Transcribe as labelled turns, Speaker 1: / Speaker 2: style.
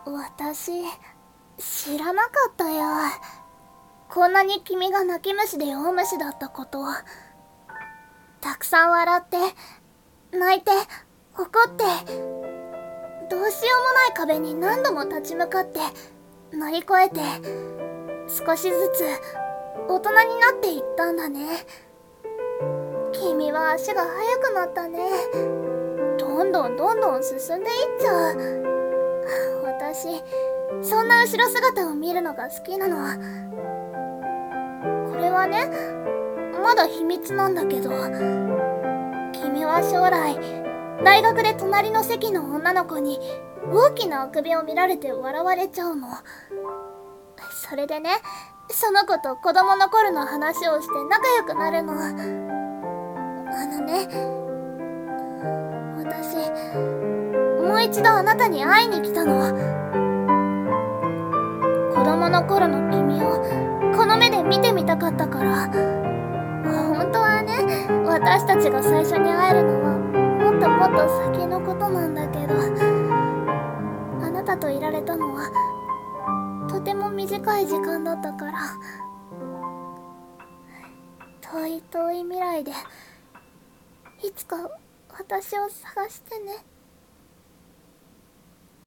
Speaker 1: 私、知らなかったよ。こんなに君が泣き虫で弱虫だったことを。たくさん笑って、泣いて、怒って、どうしようもない壁に何度も立ち向かって乗り越えて、少しずつ大人になっていったんだね。君は足が速くなったね。どんどん進んでいっちゃう。私、そんな後ろ姿を見るのが好きなの。これはね、まだ秘密なんだけど、君は将来大学で隣の席の女の子に大きなあくびを見られて笑われちゃうの。それでね、その子と子供の頃の話をして仲良くなるの。私、もう一度あなたに会いに来たの。子供の頃の君をこの目で見てみたかったから。本当はね、私たちが最初に会えるのはもっともっと先のことなんだけど、あなたといられたのはとても短い時間だったから。遠い遠い未来でいつか私を探してね。